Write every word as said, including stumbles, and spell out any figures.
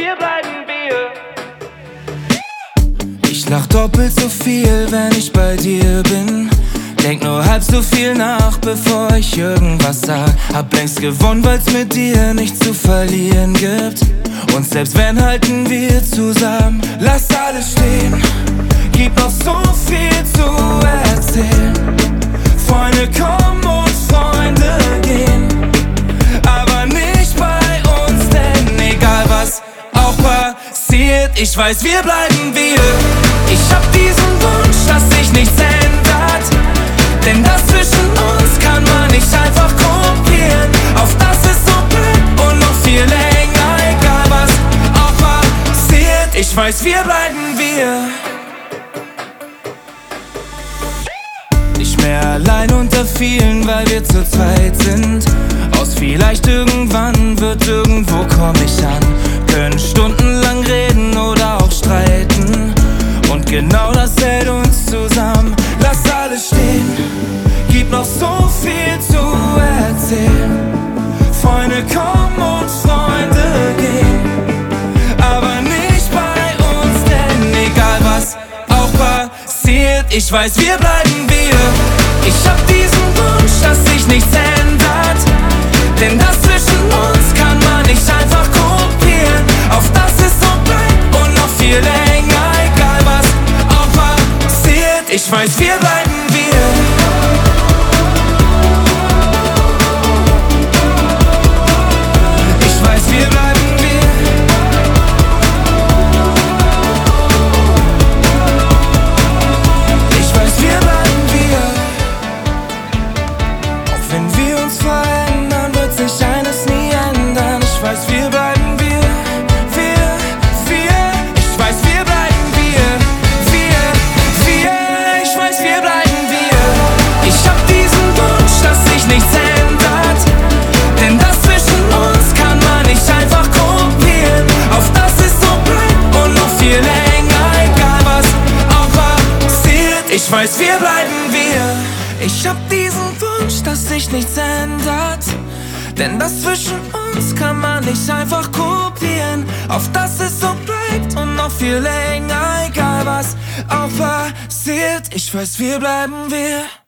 wir bleiben wir. Ich lach doppelt so viel, wenn ich bei dir bin. Denk nur halb so viel nach, bevor ich irgendwas sag. Hab längst gewonnen, weil's mit dir nichts zu verlieren gibt. Und selbst wenn, halten wir zusammen. Lass alles stehen, gibt noch so viel zu erzählen. Freunde kommen und Freunde gehen, aber nicht bei uns, denn egal was auch passiert, ich weiß, wir bleiben wir. Ich hab diesen Wunsch, dass sich nichts ändert, denn das zwischen uns kann man nicht einfach kopieren. Auf das es so bleibt und noch viel länger, egal was auch passiert, ich weiß, wir bleiben wir. Nicht mehr allein unter vielen, weil wir zu zweit sind. Aus vielleicht irgendwann wird irgendwo komm ich an. Können stundenlang reden oder auch streiten, und genau das hält uns zusammen. Lass alles stehen, gibt noch so viel zu erzählen. Freunde kommen und Freunde gehen, aber nicht bei uns, denn egal was auch passiert, ich weiß, wir bleiben wir. Ich hab diesen Wunsch, dass sich nichts ändert, denn das zwischen uns kann man nicht einfach kopieren. Auf das es so bleibt und noch viel länger, egal was auch passiert, ich weiß, wir bleiben wir. Ich weiß, wir bleiben wir. Ich weiß, wir bleiben wir. Auch wenn wir uns verändern, wird sich eines nie ändern. Ich weiß, wir bleiben wir. Wir, wir. Ich weiß, wir bleiben wir. Wir, wir. Ich weiß, wir bleiben wir. Ich hab diesen Wunsch, dass sich nichts ändert, denn das zwischen uns kann man nicht einfach kopieren. Auf das es so bleibt und noch viel länger, egal was auch passiert, ich weiß, wir bleiben wir. Ich hab diesen Wunsch, dass sich nichts ändert, denn das zwischen uns kann man nicht einfach kopieren. Auf das es so bleibt und noch viel länger, egal was auch passiert, ich weiß, wir bleiben wir.